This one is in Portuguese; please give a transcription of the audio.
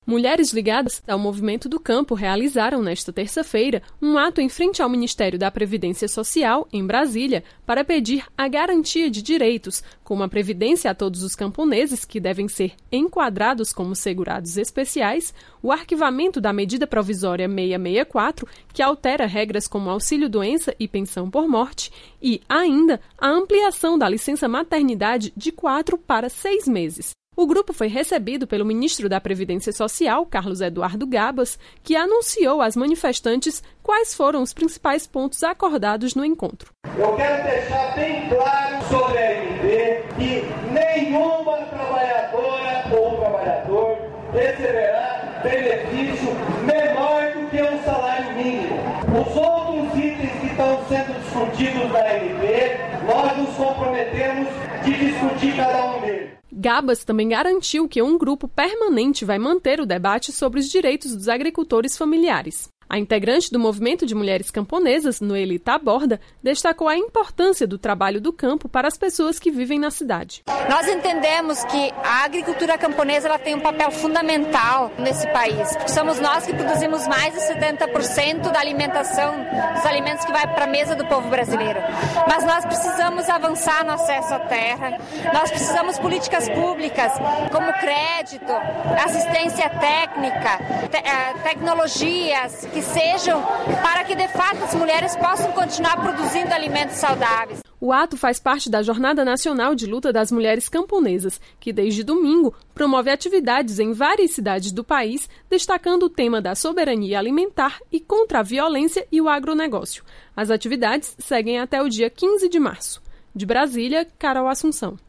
Mulheres ligadas ao Movimento do Campo realizaram nesta terça-feira um ato em frente ao Ministério da Previdência Social, em Brasília, para pedir a garantia de direitos, como a previdência a todos os camponeses que devem ser enquadrados como segurados especiais, o arquivamento da medida provisória 664, que altera regras como auxílio-doença e pensão por morte, e, ainda, a ampliação da licença maternidade de 4 para 6 meses. O grupo foi recebido pelo ministro da Previdência Social, Carlos Eduardo Gabas, que anunciou às manifestantes quais foram os principais pontos acordados no encontro. Eu quero deixar bem claro sobre a ANP que nenhuma trabalhadora ou trabalhador receberá benefício menor do que um salário mínimo. Os outros itens que estão sendo discutidos na ANP, nós nos comprometemos de discutir cada um deles. Gabas também garantiu que um grupo permanente vai manter o debate sobre os direitos dos agricultores familiares. A integrante do Movimento de Mulheres Camponesas, Noeli Taborda, destacou a importância do trabalho do campo para as pessoas que vivem na cidade. Nós entendemos que a agricultura camponesa ela tem um papel fundamental nesse país, porque somos nós que produzimos mais de 70% da alimentação, dos alimentos que vai para a mesa do povo brasileiro. Mas nós precisamos avançar no acesso à terra, nós precisamos políticas públicas como crédito, assistência técnica, tecnologias, que sejam para que, de fato, as mulheres possam continuar produzindo alimentos saudáveis. O ato faz parte da Jornada Nacional de Luta das Mulheres Camponesas, que desde domingo promove atividades em várias cidades do país, destacando o tema da soberania alimentar e contra a violência e o agronegócio. As atividades seguem até o dia 15 de março. De Brasília, Carol Assunção.